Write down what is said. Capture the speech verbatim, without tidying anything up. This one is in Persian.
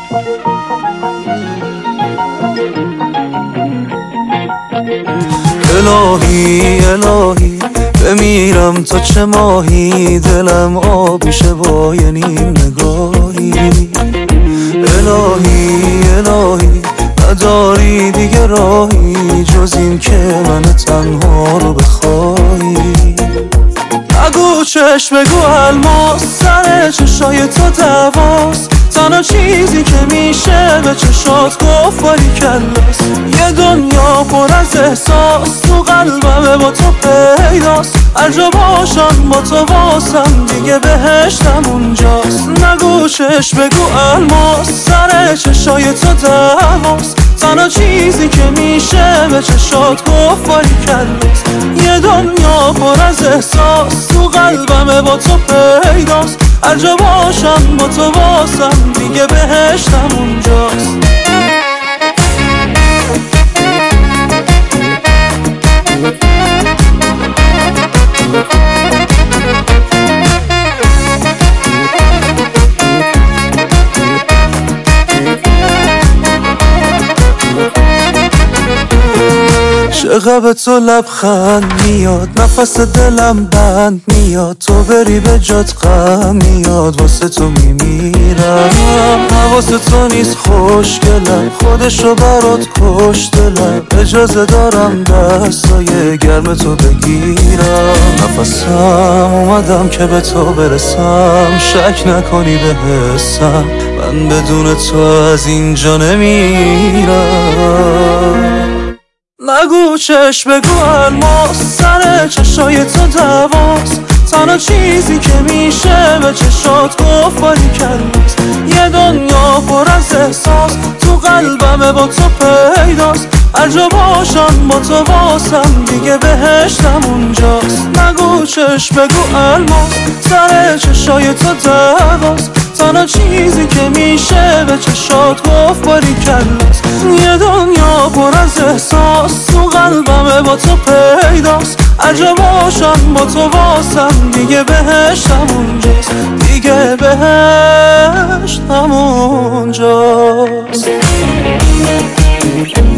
الهی الهی بمیرم تا چه ماهی، دلم آبیشه با یه نیم نگاهی. الهی الهی نداری دیگه راهی جز این که من تنها رو بخوایی. نگو چشم بگو الماس، سر چشای تو دواست، تنها چیزی که میشه به چشات گفت باری کلاس. یه دنیا پر از احساس تو قلبمه با تو پیداست، هر جا باشم با تو واسم دیگه بهشتم اونجاست. نگو چشم بگو الماس، سر چشای تو دواست، تنها چیزی که میشه به چشات گفت باری کلاس. یه دنیا پر از احساس تو قلبمه با تو پیداست، هر جا باشم با تو واسم دیگه بهشتم اونجاست. چقدر به تو لبخند میاد، نفس دلم بند میاد، تو بری به جات غم میاد، واسه تو میمیرم. حواس تو نیست خوشگلم، خودشو برات کش دلم، اجازه دارم دستای گرم تو بگیرم. نفسم اومدم که به تو برسم، شک نکنی به حسم، من بدون تو از اینجا نمیرم. نگو چشم بگو الماس، سر چشای تو دواست، تنها چیزی که میشه به چشات گفت باری کلاس. یه دنیا پر از احساس تو قلبمه با تو پیداست، هر جا باشم با تو واسم دیگه بهشتم اونجاست. نگو چشم بگو الماس، سر چشای تو دواست، تنها چیزی که میشه به چشات گفت باری کلاس. یه دنیا پر از احساس تو قلبمه با تو پیداست، هر جا باشم با تو واسم دیگه بهشتم اونجاست، دیگه بهشتم اونجاست.